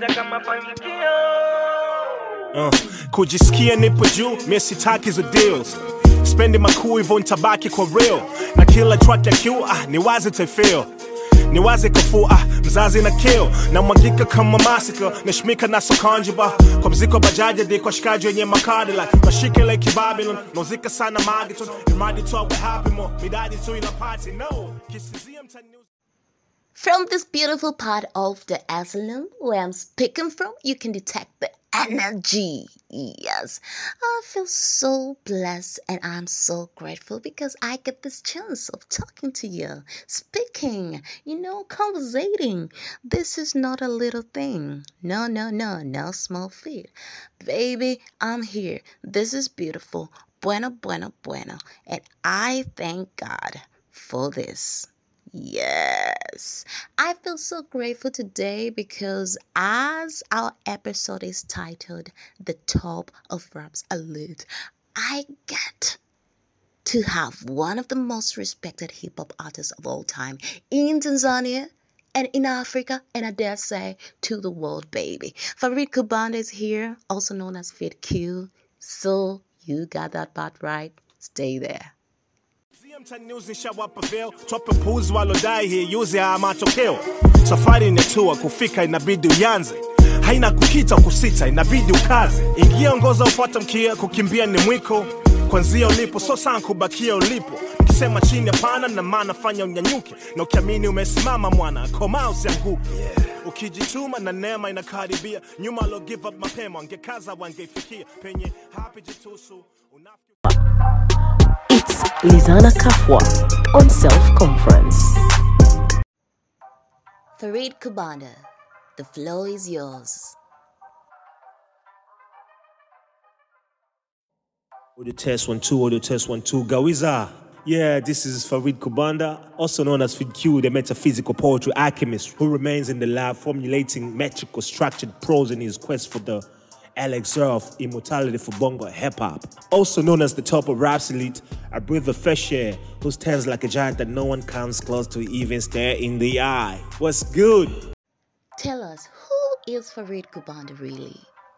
Kujisikia nipo juu, mimi sitaki hizo deals. Spending makuu hivyo nitabaki kwa real. Na kila track ya Q, ni wazi tefeel. Ni wazi kufua, mzazi na kill. Na mwagika kama massacre, nashmika na sokanjiba. Kwa mziko bajaja di kwa shikaji wenye makadila. Mashike like Babylon, nozika sana magiton. Imadi tu awe happy mo, midadi tu ina party, no. Kisizia mtani. From this beautiful part of the asylum where I'm speaking from, you can detect the energy. Yes, I feel so blessed and I'm so grateful because I get this chance of talking to you, speaking, conversating. This is not a little thing. No small feat. Baby, I'm here. This is beautiful. Bueno. And I thank God for this. Yes, I feel so grateful today because as our episode is titled The Top of Raps Alert, I get to have one of the most respected hip-hop artists of all time in Tanzania and in Africa, and I dare say to the world, baby. Farid Kubanda is here, also known as Fit Q. So you got that part right. Stay there. Tope puzi walodai hii yuzi ya matokeo. Safari inetua kufika inabidi uyanze. Haina kukita kusita inabidi ukaze. Ingia ongoza ufuata mkia kukimbia ni mwiko. Kwanzia ulipo so sana kubakia ulipo. Kisema chini hapana na maana fanya unyanyuke. Na ukiamini umesimama mwana koma usianguke. Ukijituma na neema inakaribia. Nyuma lo give up mapema angekaza wangefikia. Penye happy jitusu unafiki. It's Lizana Kafwa on Self-Conference. Farid Kubanda, the floor is yours. Audio test 1 2, audio test 1 2. Gawiza. Yeah, this is Farid Kubanda, also known as Fit Q, the metaphysical poetry alchemist who remains in the lab formulating metrical structured prose in his quest for the elixir of immortality for bongo hip-hop. Also known as the top of Raps Elite, I breathe the fresh air who stands like a giant that no one comes close to even stare in the eye. What's good? Tell us, who is Farid Kubanda really?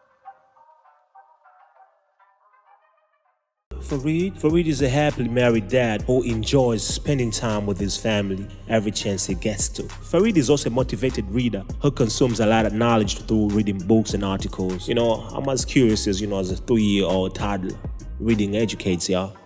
Farid is a happily married dad who enjoys spending time with his family every chance he gets to. Farid is also a motivated reader who consumes a lot of knowledge through reading books and articles. I'm as curious as, as a 3-year-old toddler. Reading educates y'all.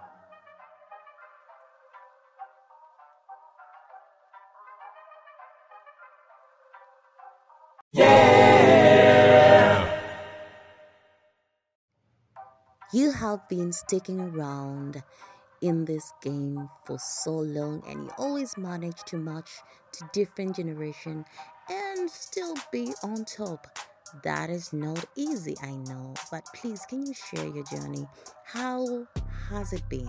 You have been sticking around in this game for so long and you always manage to match to different generation and still be on top. That is not easy, I know, but please can you share your journey? How has it been?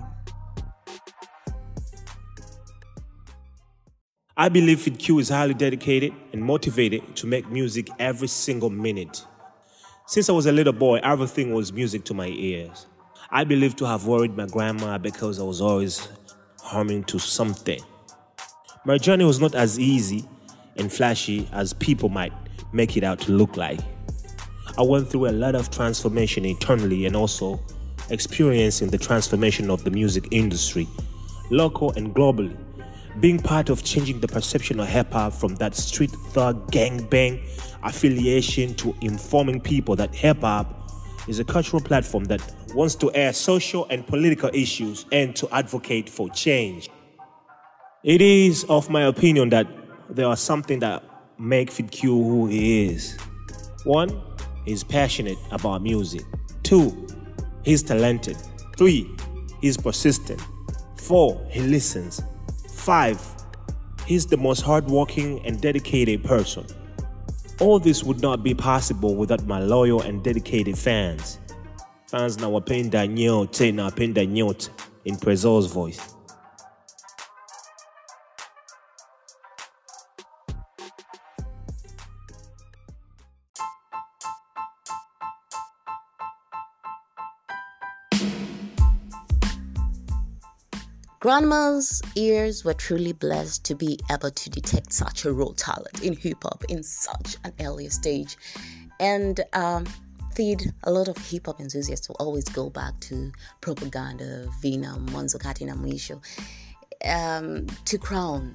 I believe Fit Q is highly dedicated and motivated to make music every single minute. Since I was a little boy, everything was music to my ears. I believe to have worried my grandma because I was always humming to something. My journey was not as easy and flashy as people might make it out to look like. I went through a lot of transformation internally and also experiencing the transformation of the music industry, local and globally. Being part of changing the perception of hip-hop from that street thug gangbang affiliation to informing people that hip-hop is a cultural platform that wants to air social and political issues and to advocate for change. It is of my opinion that there are something that make Fit Q who he is. 1, he's passionate about music. 2, he's talented. 3, he's persistent. 4, he listens. 5, he's the most hardworking and dedicated person. All this would not be possible without my loyal and dedicated fans. Fans na wapenda nyote na wapenda nyote in Prezzo's voice. grandma's ears were truly blessed to be able to detect such a raw talent in hip hop in such an early stage. And feed a lot of hip hop enthusiasts will always go back to Propaganda, Vina, Mwanzo Kati na Mwisho, to crown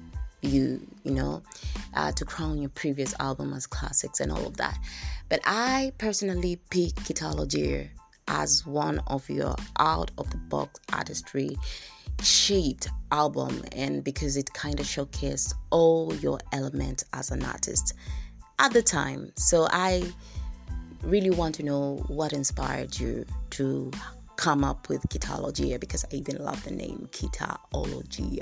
to crown your previous album as classics and all of that. But I personally pick Kitalogy as one of your out-of-the-box artistry shaped album, and because it kind of showcased all your elements as an artist at the time. So I really want to know what inspired you to come up with Kitalogy, because I even love the name Kitalogy.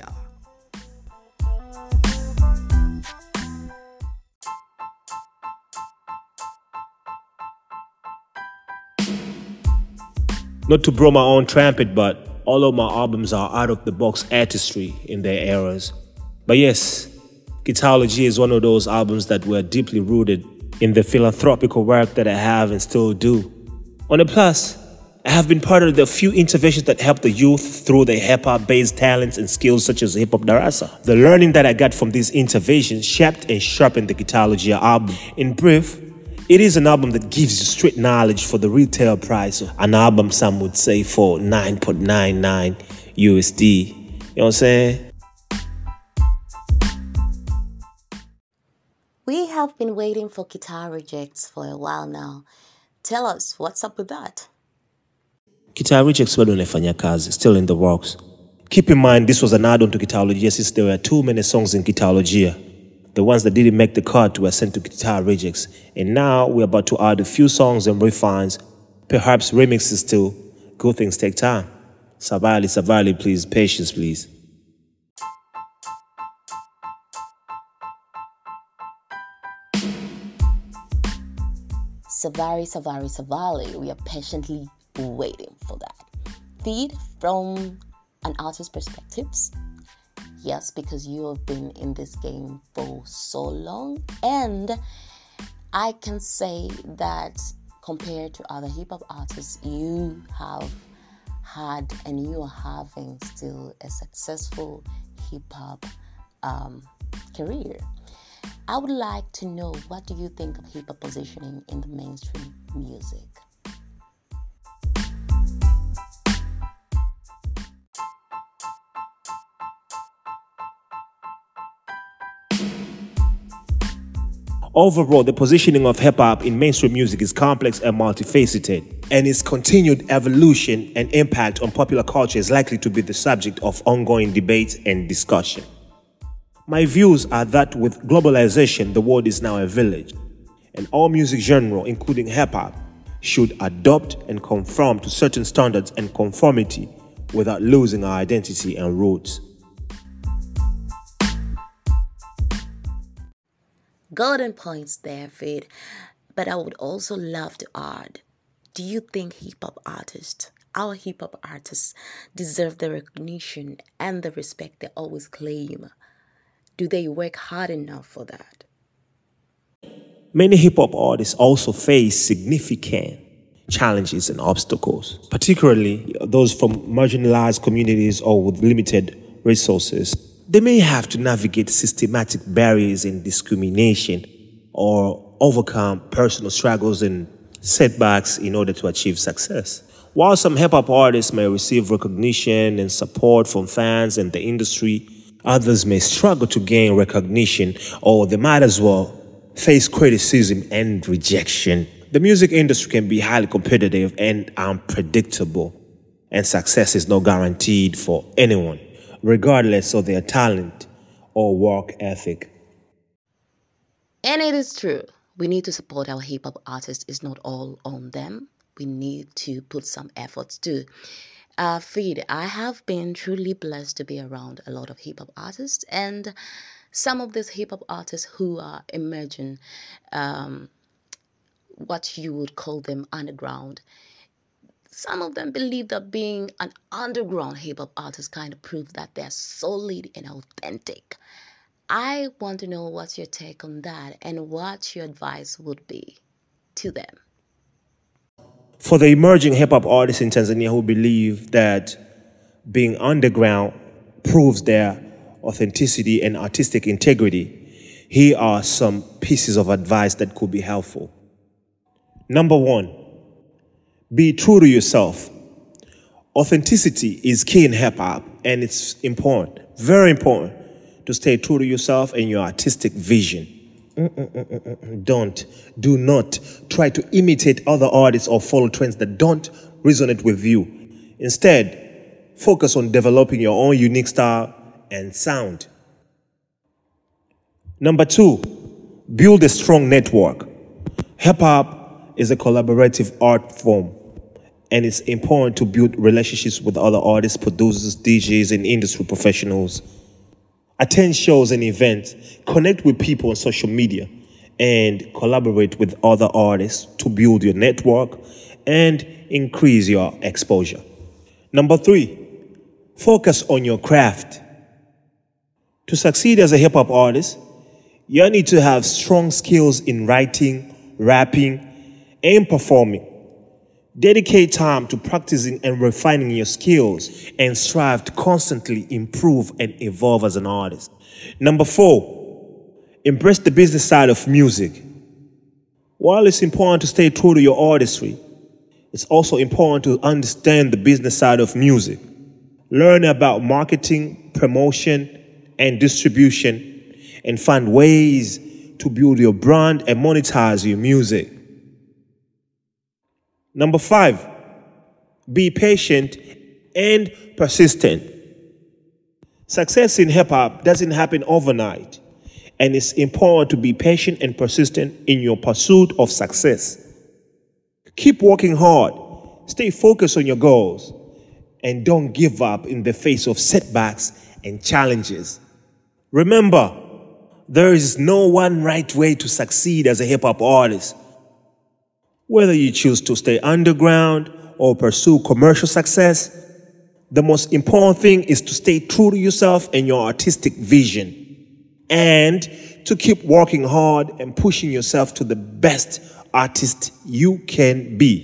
Not to blow my own trumpet, but all of my albums are out-of-the-box artistry in their eras. But yes, Kitalogy is one of those albums that were deeply rooted in the philanthropical work that I have and still do. On the plus, I have been part of the few interventions that help the youth through their hip-hop-based talents and skills such as Hip Hop Darasa. The learning that I got from these interventions shaped and sharpened the Kitalogy album. In brief, it is an album that gives you street knowledge for the retail price of an album, some would say, for 9.99 USD. You know what I'm saying? We have been waiting for Guitar Rejects for a while now. Tell us, what's up with that? Guitar Rejects bado inafanya kazi, still in the works. Keep in mind, this was an add-on to Kitalogy since there were too many songs in Kitalogy. The ones that didn't make the cut were sent to Guitar Rejects. And now we're about to add a few songs and refines, perhaps remixes too. Good things take time. Savali, please, patience, please. Savali, we are patiently waiting for that. Feed from an artist's perspectives. Yes, because you have been in this game for so long, and I can say that compared to other hip-hop artists, you have had and you are having still a successful hip-hop career. I would like to know, what do you think of hip-hop positioning in the mainstream music? Overall, the positioning of hip-hop in mainstream music is complex and multifaceted, and its continued evolution and impact on popular culture is likely to be the subject of ongoing debate and discussion. My views are that with globalization, the world is now a village, and all music genre, including hip-hop, should adopt and conform to certain standards and conformity without losing our identity and roots. Golden points there, Fade. But I would also love to add, do you think our hip-hop artists, deserve the recognition and the respect they always claim? Do they work hard enough for that? Many hip-hop artists also face significant challenges and obstacles, particularly those from marginalized communities or with limited resources. They may have to navigate systematic barriers and discrimination or overcome personal struggles and setbacks in order to achieve success. While some hip-hop artists may receive recognition and support from fans and the industry, others may struggle to gain recognition, or they might as well face criticism and rejection. The music industry can be highly competitive and unpredictable, and success is not guaranteed for anyone, regardless of their talent or work ethic. And it is true. We need to support our hip-hop artists. It's not all on them. We need to put some efforts too. Feed, I have been truly blessed to be around a lot of hip-hop artists, and some of these hip-hop artists who are emerging, what you would call them underground. Some of them believe that being an underground hip-hop artist kind of proves that they're solid and authentic. I want to know what's your take on that and what your advice would be to them. For the emerging hip-hop artists in Tanzania who believe that being underground proves their authenticity and artistic integrity, here are some pieces of advice that could be helpful. Number 1, be true to yourself. Authenticity is key in hip hop, and it's important, very important, to stay true to yourself and your artistic vision. Do not try to imitate other artists or follow trends that don't resonate with you. Instead, focus on developing your own unique style and sound. Number 2, build a strong network. Hip hop is a collaborative art form, and it's important to build relationships with other artists, producers, DJs, and industry professionals. Attend shows and events, connect with people on social media, and collaborate with other artists to build your network and increase your exposure. Number 3, focus on your craft. To succeed as a hip-hop artist, you need to have strong skills in writing, rapping, and performing. Dedicate time to practicing and refining your skills and strive to constantly improve and evolve as an artist. Number 4, embrace the business side of music. While it's important to stay true to your artistry, it's also important to understand the business side of music. Learn about marketing, promotion, and distribution, and find ways to build your brand and monetize your music. Number 5, be patient and persistent. Success in hip-hop doesn't happen overnight, and it's important to be patient and persistent in your pursuit of success. Keep working hard, stay focused on your goals, and don't give up in the face of setbacks and challenges. Remember, there is no one right way to succeed as a hip-hop artist. Whether you choose to stay underground or pursue commercial success, the most important thing is to stay true to yourself and your artistic vision, and to keep working hard and pushing yourself to the best artist you can be.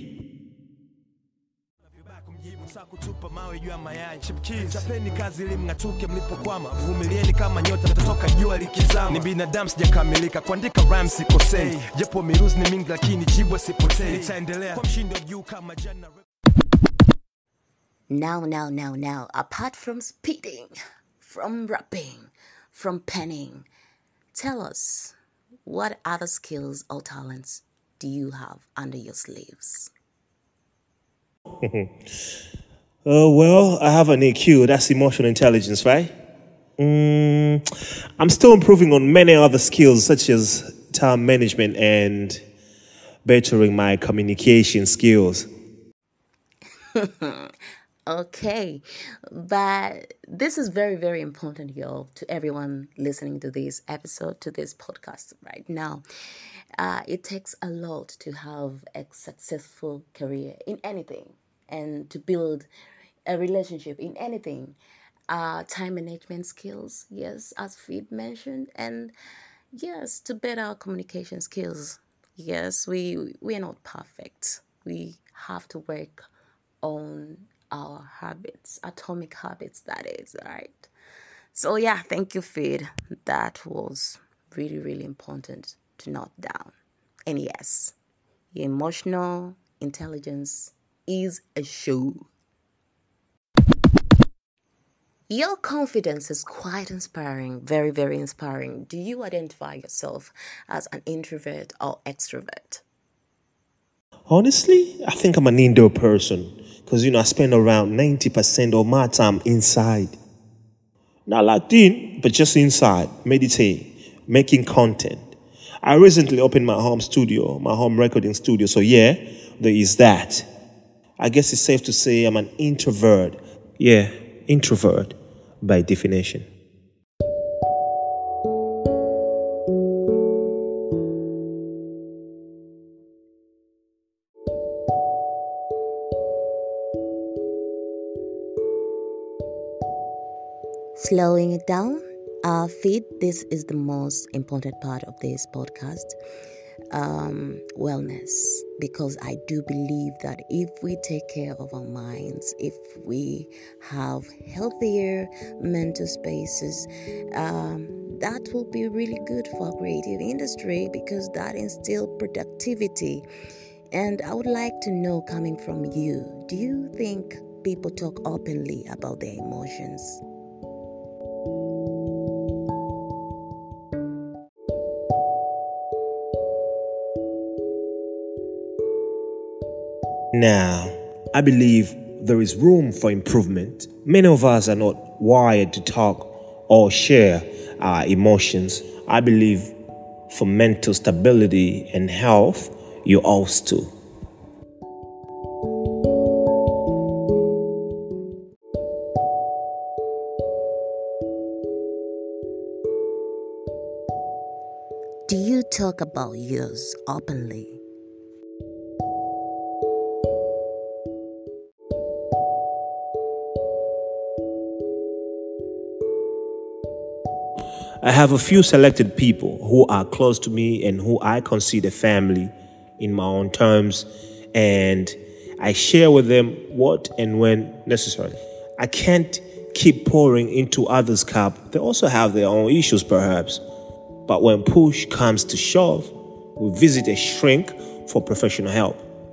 Chapeni kazi ili mng'atuke mlipokwama, vumilieni kama nyota mtatoka jua likizama. Ni binadamu sijakamilika, kuandika rhymes sikosei, japo miruzi ni mingi lakini jibwa sipotei. Nitaendelea kwa mshindo juu kama jana. Now, apart from spitting, from rapping, from penning, tell us, what other skills or talents do you have under your sleeves? Well, I have an EQ, that's emotional intelligence, right? I'm still improving on many other skills such as time management and bettering my communication skills. Okay, but this is very, very important, y'all, to everyone listening to this episode, to this podcast right now. It takes a lot to have a successful career in anything and to build a relationship in anything. Time management skills, yes, as Feed mentioned, and yes, to better our communication skills. Yes, we are not perfect. We have to work on our habits, atomic habits, that is, right? So yeah, thank you, Feed. That was really, really important to note down. And yes, your emotional intelligence is a show. Your confidence is quite inspiring, very, very inspiring. Do you identify yourself as an introvert or extrovert? Honestly, I think I'm an indoor person because, I spend around 90% of my time inside. Not locked in, but just inside, meditate, making content. I recently opened my home studio, my home recording studio, so yeah, there is that. I guess it's safe to say I'm an introvert. Yeah, introvert by definition. Slowing it down, Feed, this is the most important part of this podcast. wellness, because I do believe that if we take care of our minds, if we have healthier mental spaces, that will be really good for our creative industry, because that instills productivity. And I would like to know, coming from you, do you think people talk openly about their emotions? Now, I believe there is room for improvement. Many of us are not wired to talk or share our emotions. I believe for mental stability and health, you ought to. Do you talk about yours openly? I have a few selected people who are close to me and who I consider family in my own terms, and I share with them what and when necessary. I can't keep pouring into others' cup. They also have their own issues, perhaps. But when push comes to shove, we visit a shrink for professional help.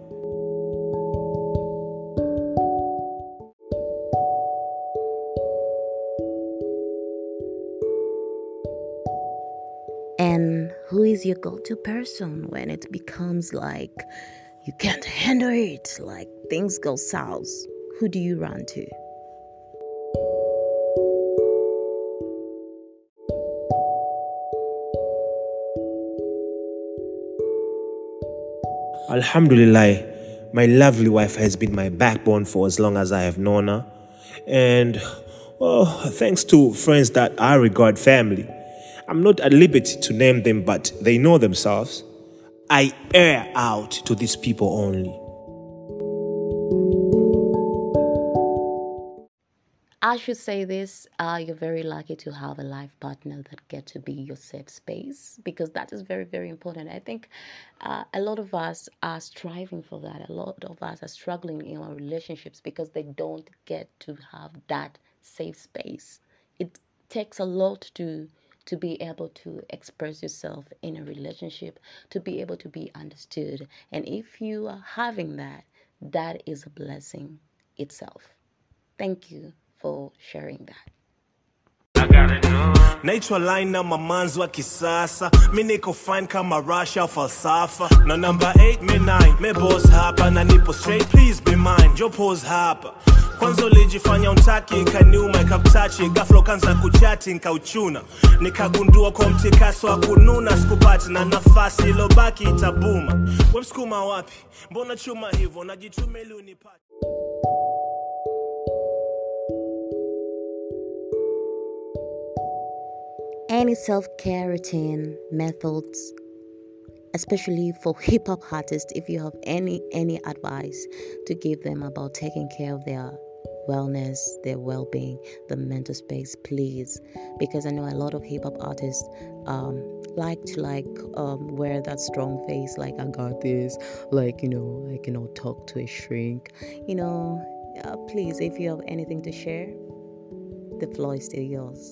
And who is your go-to person when it becomes like you can't handle it, like things go south? Who do you run to? Alhamdulillah, my lovely wife has been my backbone for as long as I have known her. And, well, thanks to friends that I regard family, I'm not at liberty to name them, but they know themselves. I air out to these people only. I should say this, you're very lucky to have a life partner that get to be your safe space, because that is very, very important. I think a lot of us are striving for that. A lot of us are struggling in our relationships because they don't get to have that safe space. It takes a lot to be able to express yourself in a relationship, to be able to be understood. And if you are having that, that is a blessing itself. Thank you for sharing that. Naitwa line na mamanzi wa kisasa, mi niko fine kama Russia falsafa. Na number 8 me 9 me boss hapa, na nipo straight please be mine, jo pose hapa. Kwanza ulijifanya untaki, ikaniuma ikakutachi, ghafla ukaanza kuchati nikauchuna. Nikagundua kwa mtikaso wa kununa sikupati, na nafasi ilobaki itabuma. We msukuma wapi? Mbona chuma hivyo? Najitume ili unipate. Any self-care routine methods, especially for hip-hop artists, if you have any advice to give them about taking care of their wellness, their well-being, the mental space, please, because I know a lot of hip-hop artists like to wear that strong face, like I got this, like, you know, I cannot talk to a shrink, you know. Please, if you have anything to share, the floor is still yours.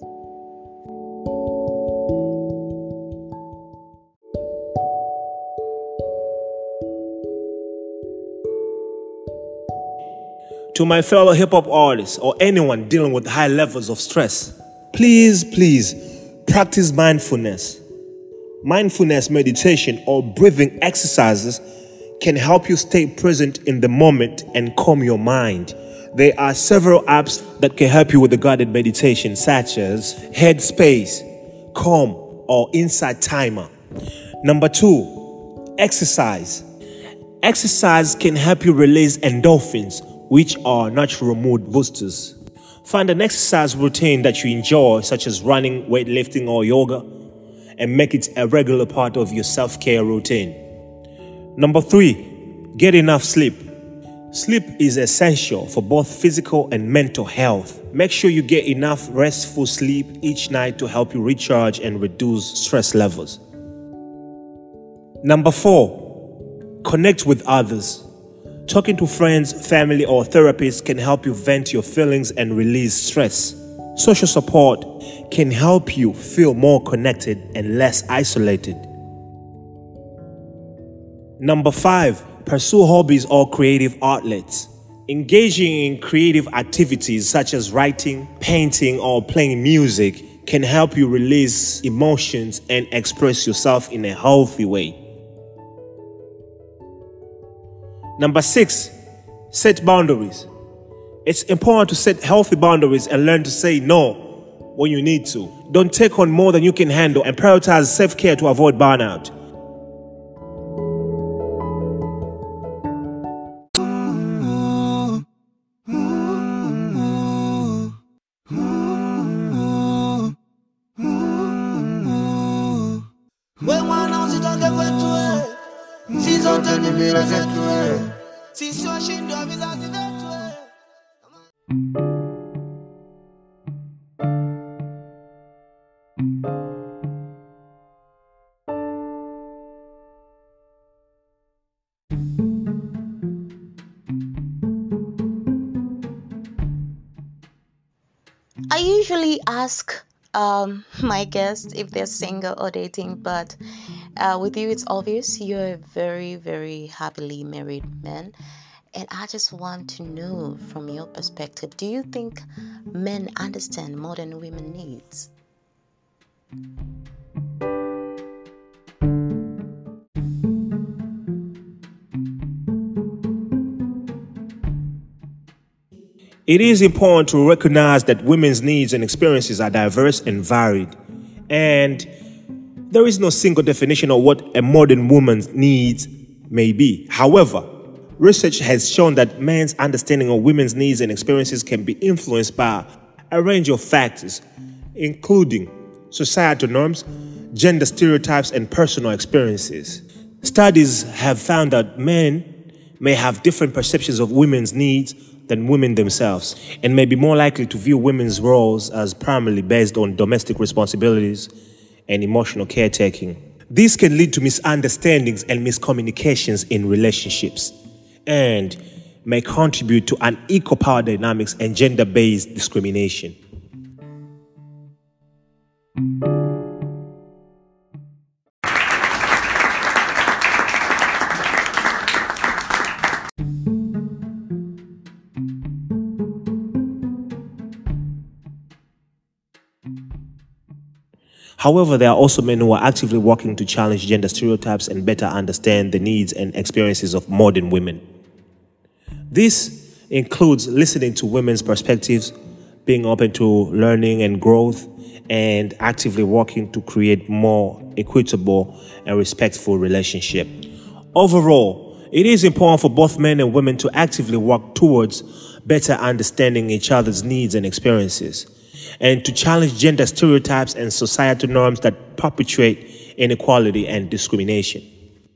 To my fellow hip-hop artists or anyone dealing with high levels of stress, please practice mindfulness. Mindfulness meditation or breathing exercises can help you stay present in the moment and calm your mind. There are several apps that can help you with the guided meditation, such as Headspace, Calm, or Insight Timer. Number 2, exercise. Exercise can help you release endorphins, which are natural mood boosters. Find an exercise routine that you enjoy, such as running, weightlifting, or yoga, and make it a regular part of your self-care routine. Number 3, get enough sleep. Sleep is essential for both physical and mental health. Make sure you get enough restful sleep each night to help you recharge and reduce stress levels. Number 4, connect with others. Talking to friends, family, or therapists can help you vent your feelings and release stress. Social support can help you feel more connected and less isolated. Number 5, pursue hobbies or creative outlets. Engaging in creative activities such as writing, painting, or playing music can help you release emotions and express yourself in a healthy way. Number 6, set boundaries. It's important to set healthy boundaries and learn to say no when you need to. Don't take on more than you can handle and prioritize self-care to avoid burnout. I usually ask my guests if they're single or dating, but with you, it's obvious you're a very, very happily married man. And I just want to know from your perspective, do you think men understand more than women needs? It is important to recognize that women's needs and experiences are diverse and varied. And there is no single definition of what a modern woman's needs may be. However, research has shown that men's understanding of women's needs and experiences can be influenced by a range of factors, including societal norms, gender stereotypes, and personal experiences. Studies have found that men may have different perceptions of women's needs than women themselves, and may be more likely to view women's roles as primarily based on domestic responsibilities and emotional caretaking. This can lead to misunderstandings and miscommunications in relationships, and may contribute to unequal power dynamics and gender-based discrimination. However, there are also men who are actively working to challenge gender stereotypes and better understand the needs and experiences of modern women. This includes listening to women's perspectives, being open to learning and growth, and actively working to create more equitable and respectful relationship. Overall, it is important for both men and women to actively work towards better understanding each other's needs and experiences, and to challenge gender stereotypes and societal norms that perpetuate inequality and discrimination.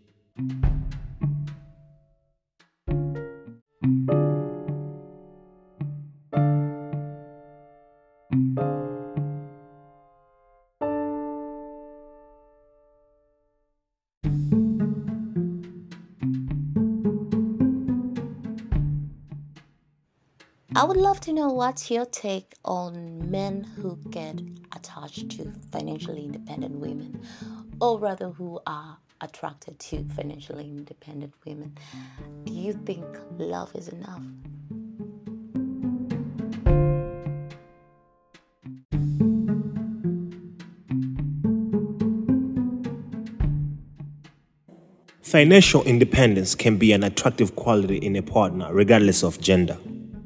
I would love to know what's your take on men who get attached to financially independent women, or rather who are attracted to financially independent women. Do you think love is enough? Financial independence can be an attractive quality in a partner, regardless of gender.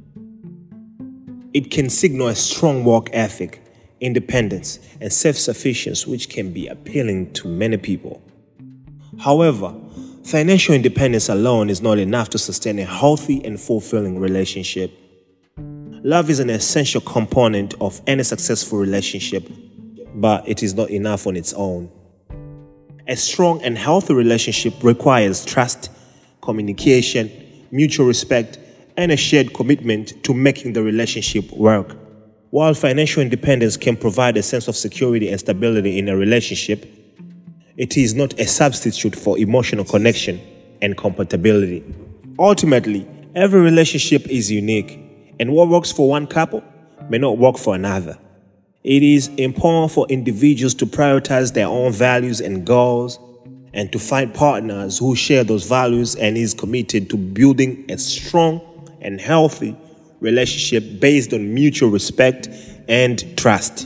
It can signal a strong work ethic, independence, and self-sufficiency, which can be appealing to many people. However, financial independence alone is not enough to sustain a healthy and fulfilling relationship. Love is an essential component of any successful relationship, but it is not enough on its own. A strong and healthy relationship requires trust, communication, mutual respect, and a shared commitment to making the relationship work. While financial independence can provide a sense of security and stability in a relationship, It is not a substitute for emotional connection and compatibility. Ultimately, every relationship is unique, and what works for one couple may not work for another. It is important for individuals to prioritize their own values and goals and to find partners who share those values and is committed to building a strong and healthy relationship based on mutual respect and trust.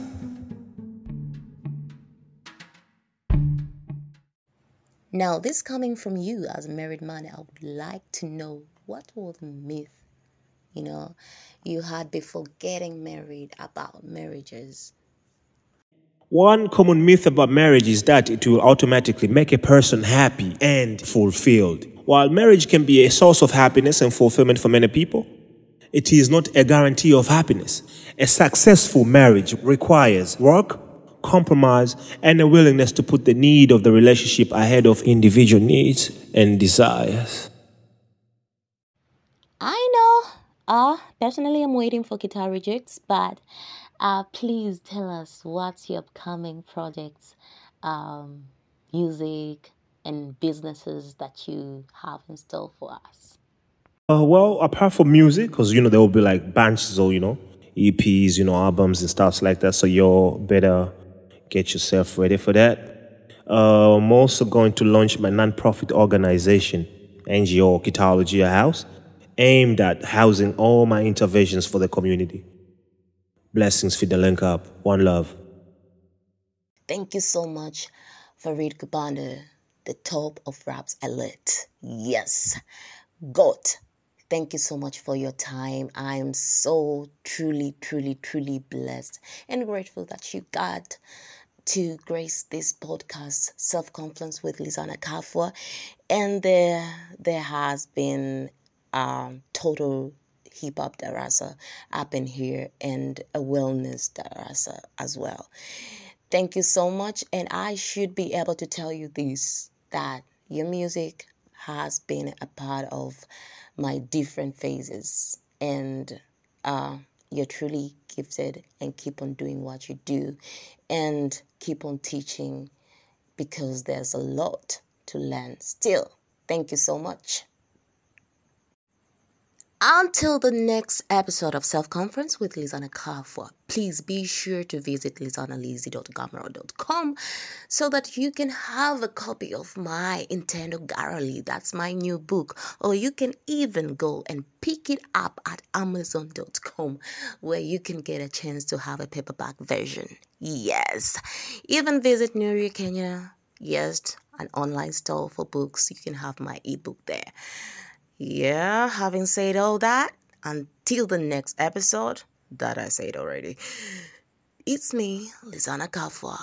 Now, this coming from you as a married man, I would like to know what was the myth, you had before getting married about marriages. One common myth about marriage is that it will automatically make a person happy and fulfilled. While marriage can be a source of happiness and fulfillment for many people, it is not a guarantee of happiness. A successful marriage requires work, compromise, and a willingness to put the need of the relationship ahead of individual needs and desires. I know. Personally, I'm waiting for Guitar Rejects, but please tell us what's your upcoming projects, music, and businesses that you have in store for us. Well, apart from music, because, there will be like bunches or, EPs, albums and stuff like that. So you better get yourself ready for that. I'm also going to launch my non-profit organization, NGO Guitarology House, aimed at housing all my interventions for the community. Blessings for the link up. One love. Thank you so much, Farid Kubanda, the top of Rap's elite. Yes, God. Thank you so much for your time. I am so truly, truly, truly blessed and grateful that you got to grace this podcast, Self-Confidence with Lizana Kafwa. And there has been total hip-hop darasa up in here and a wellness darasa as well. Thank you so much. And I should be able to tell you this, that your music has been a part of my different phases, and you're truly gifted, and keep on doing what you do and keep on teaching, because there's a lot to learn still. Thank you so much. Until the next episode of Self-Conference with Lizana Kafwa, please be sure to visit lizanalizzy.gumroad.com so that you can have a copy of my Intendo Garrally. That's my new book. Or you can even go and pick it up at amazon.com, where you can get a chance to have a paperback version. Yes. Even visit Nuri Kenya. Yes, an online store for books. You can have my ebook there. Yeah, having said all that, until the next episode, that I said already, it's me, Lizana Kafwa.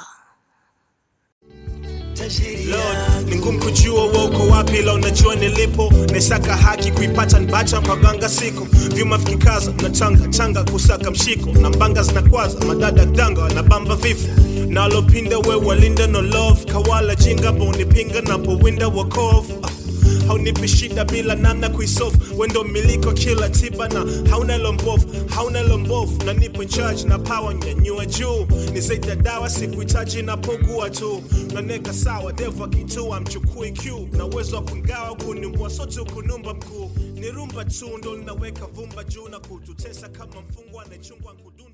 Lord, ni ngumu kujua wako wapi, ila unajua nilipo. Nesaka haki kuipata nbacha mpaganga siku. Vyuma vikikaza, natanga kusaka mshiko. Na mbanga zinakwaza, madada danga, na bamba vifu. Na lopinda we walinda no love. Kawala jinga boni pinga na po winda wakovu. Haunipi shida bila namna kuisolve. Wendo miliko kila tiba na hauna lombovu. Na nipo in charge na power nyanyua juu. Ni zaidi ya dawa sikuhitaji na pogua tu. Na neka sawa devu akitua mchukui Q. Na uwezo wa kungawa kunimbua sote kunumba mkuu. Ni rumba tu ndo linaweka vumba juu na kututesa kama mfungwa na chungwa kuduna.